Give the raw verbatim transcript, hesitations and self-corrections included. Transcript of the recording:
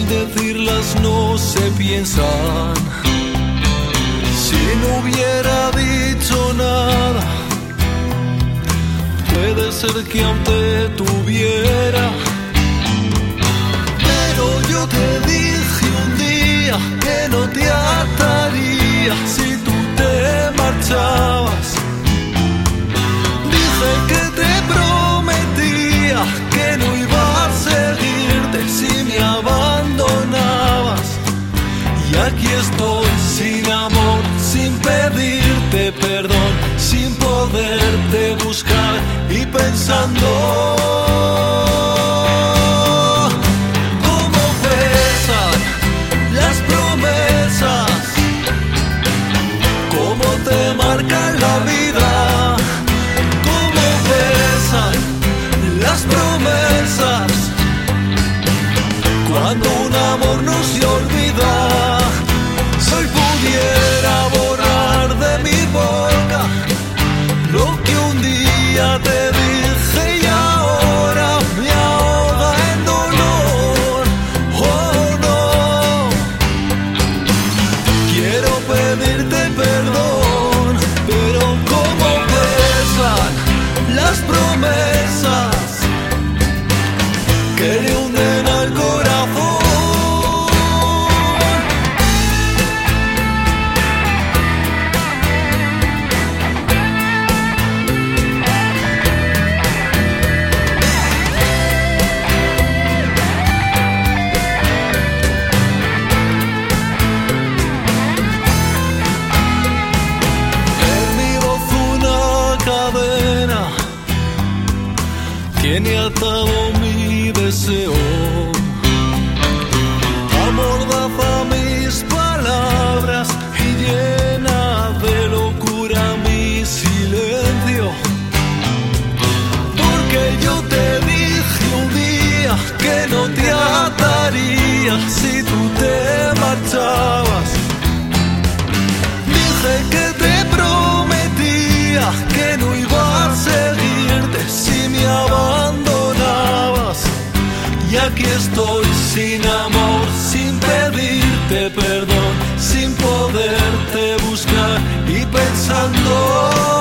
decirlas no se piensan. Si no hubiera dicho nada, puede ser que aún te tuviera. Pero yo te dije un día que no te ataría si tú te marchabas. Dije que te prometía que no iba a seguirte si me abandonabas. Y aquí estoy sin amor, sin pedirte perdón, sin poderte buscar y pensando cómo pesan las promesas, cómo te marcan la vida, cómo pesan las promesas, cuando un amor no se olvida. Si hoy pudiera borrar de mi boca lo que un día te dije y ahora me ahoga en dolor. Oh no, quiero pedirte perdón, pero cómo pesan las promesas que le hunden al corazón. Tiene atado mi deseo, amordaza mis palabras y llena de locura mi silencio. Porque yo te dije un día que no te ataría si tú te marchabas. Dije que te prometía que no iba a seguirte si me abandonabas. Y aquí estoy sin amor, sin pedirte perdón, sin poderte buscar y pensando